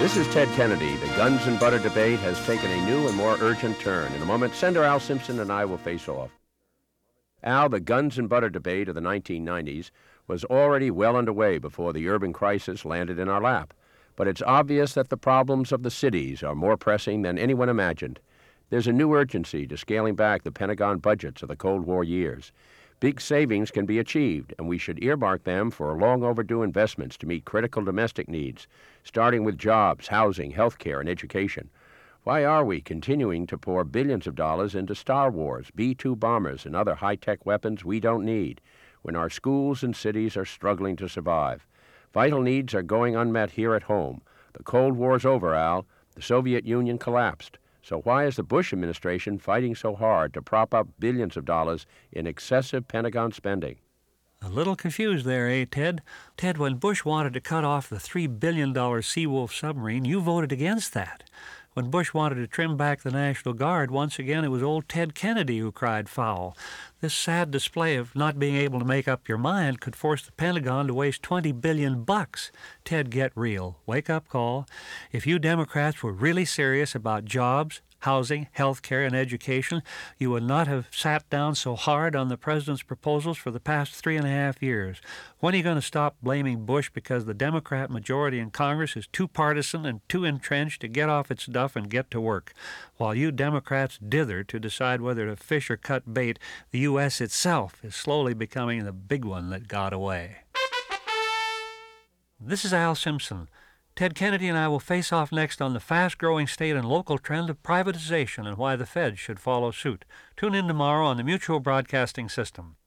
This is Ted Kennedy. The guns and butter debate has taken a new and more urgent turn. In a moment, Senator Al Simpson and I will face off. Al, the guns and butter debate of the 1990s was already well underway before the urban crisis landed in our lap. But it's obvious that the problems of the cities are more pressing than anyone imagined. There's a new urgency to scaling back the Pentagon budgets of the Cold War years. Big savings can be achieved, and we should earmark them for long overdue investments to meet critical domestic needs, starting with jobs, housing, health care, and education. Why are we continuing to pour billions of dollars into Star Wars, B-2 bombers, and other high-tech weapons we don't need, when our schools and cities are struggling to survive? Vital needs are going unmet here at home. The Cold War's over, Al. The Soviet Union collapsed. So why is the Bush administration fighting so hard to prop up billions of dollars in excessive Pentagon spending? A little confused there, eh, Ted? Ted, when Bush wanted to cut off the $3 billion Seawolf submarine, you voted against that. When Bush wanted to trim back the National Guard, once again it was old Ted Kennedy who cried foul. This sad display of not being able to make up your mind could force the Pentagon to waste $20 billion. Ted, get real. Wake up call. If you Democrats were really serious about jobs, housing, health care, and education, you would not have sat down so hard on the president's proposals for the past 3.5 years. When are you going to stop blaming Bush because the Democrat majority in Congress is too partisan and too entrenched to get off its duff and get to work? While you Democrats dither to decide whether to fish or cut bait, the U.S. itself is slowly becoming the big one that got away. This is Al Simpson. Ted Kennedy and I will face off next on the fast-growing state and local trend of privatization and why the Fed should follow suit. Tune in tomorrow on the Mutual Broadcasting System.